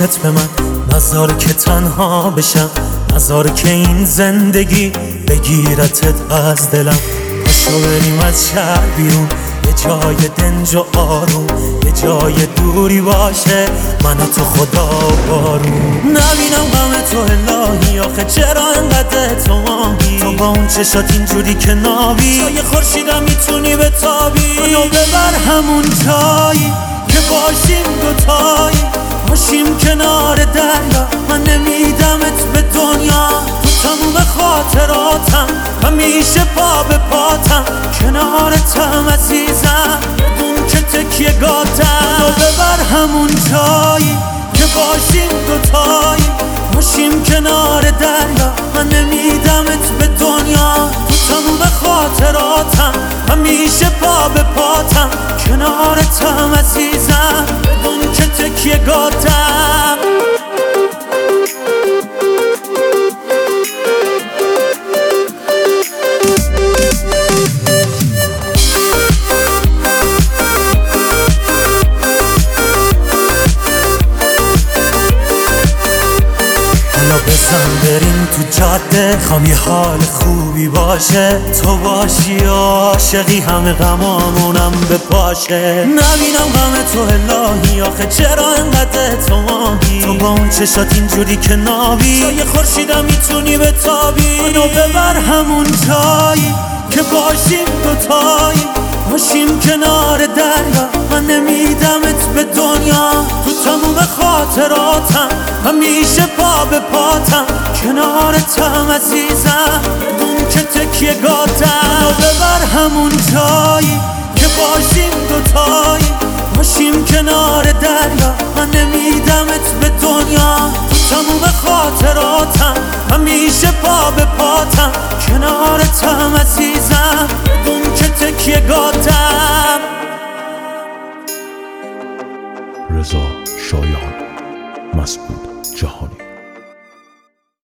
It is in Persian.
واسط به من، نذار که تنها بشم، نذار که این زندگی بگیرتت از دلم. پاشو بریم از شهر بیرون، یه جای دنج و آروم، یه جای دوری باشه من و تو خدا و بارون. نبینم غم تو الهی، آخه چرا انقدر تو ماهی؟ تو با اون چشات اینجوری که ناوی، جای خورشیدم میتونی بتابی. منو ببر همون جایی که باشیم دوتایی، باشیم کنار دریا، من نمیدمت به دنیا. تو تموم خاطراتم، همیشه پا به پاتم، کنارتم عزیزم، بدون که تکیه گاتم. منو ببر همون جایی که باشیم دوتایی، باشیم کنار دریا، من نمیدمت به دنیا. تو تموم خاطراتم، همیشه پا به پاتم، کنارتم عزیزم، بدون که تکیه گاتم. بزن بریم تو جاده، خوام یه حال خوبی باشه، تو باشی و عاشقی همه غمامونم بپاشه. نبینم غم تو الهی، آخه چرا انقدر تو ماهی؟ تو با اون چشات اینجوری که ناوی، جای خورشیدم میتونی بتابی. منو ببر همون جایی که باشیم دوتایی، باشیم کنار دریا، من نمیدمت به دنیا. تو تموم خاطراتم، همیشه پا به پاتم، کنارتم عزیزم، بدون که تکیه گاتم. منو ببر همون جایی که باشیم دوتایی، باشیم کنار دریا، من نمیدمت به دنیا. تو تموم خاطراتم، همیشه پا به پاتم، کنارتم عزیزم، بدون که تکیه گاتم. رضا شایان، مسعود جهانی.